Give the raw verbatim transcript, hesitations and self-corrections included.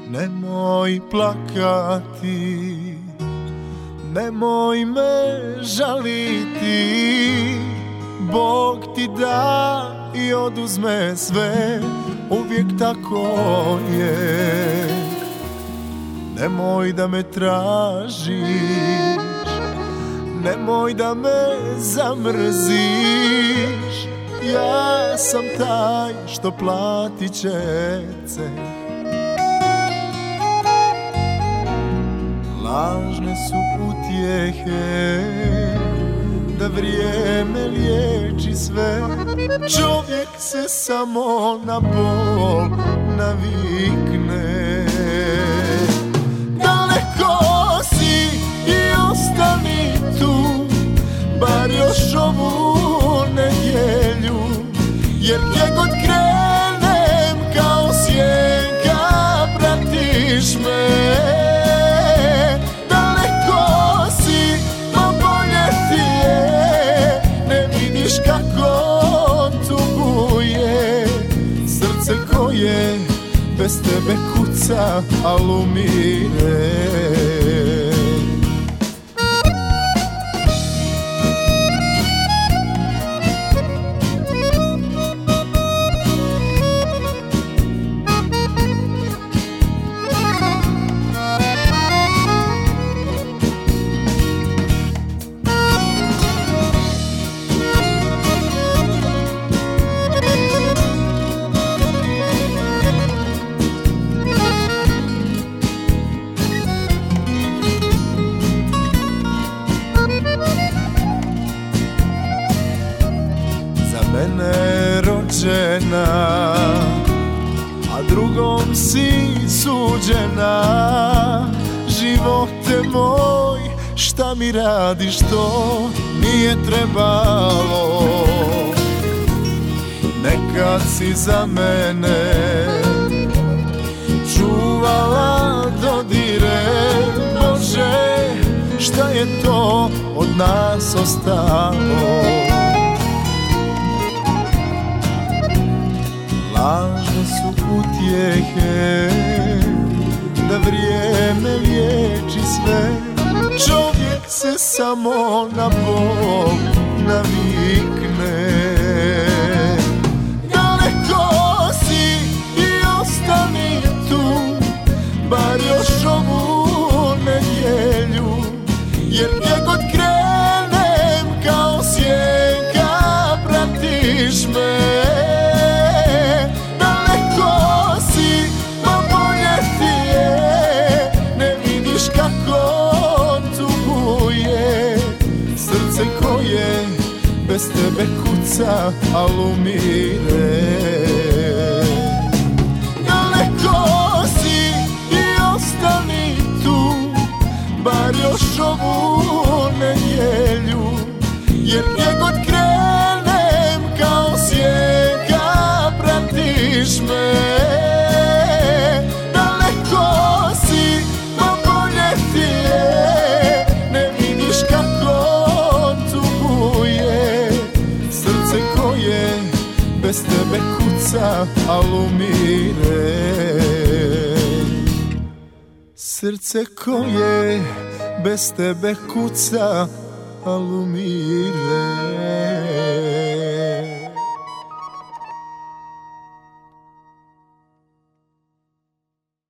Nemoj plakati, nemoj me žaliti, Bog ti da i oduzme sve, uvijek tako je. Nemoj da me tražiš, nemoj da me zamrziš, ja sam taj što platit će ceh. Lažne su utjehe, da vrijeme liječi sve, čovjek se samo na bol navikne. Daleko si i ostani tu, bar još ovu nedjelju, jer gdje god krenem kao sjenka pratiš me. Kako tuguje srce koje bez tebe kuca, al umire. Mene rođena, a drugom si suđena. Živote moj, šta mi radiš, to nije trebalo. Nekad si za mene čuvala dodire, Bože, šta je to od nas ostalo? Lažne su utjehe, da vrijeme liječi sve, čovjek se samo na bol navikne. Daleko si i ostani tu, bar još ovu nedjelju, jer gdje god krenem kao sjenka pratiš me. Bez tebe kuca, al umire. Daleko si i ostani tu, bar još ovu nedjelju, jer gdje god krenem kao sjenka pratiš me. Daleko si, ma bolje ti je, ne vidiš kako bez tebe kuca, al umire. Srce koje bez tebe kuca, al umire.